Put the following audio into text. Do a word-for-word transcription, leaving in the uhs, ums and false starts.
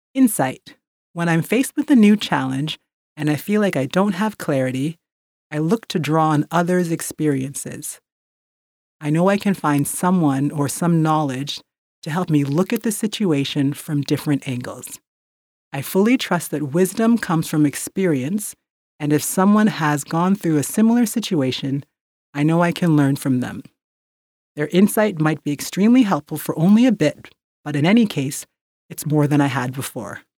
Insight. When I'm faced with a new challenge and I feel like I don't have clarity, I look to draw on others' experiences. I know I can find someone or some knowledge to help me look at the situation from different angles. I fully trust that wisdom comes from experience, and if someone has gone through a similar situation, I know I can learn from them. Their insight might be extremely helpful for only a bit, but in any case, it's more than I had before.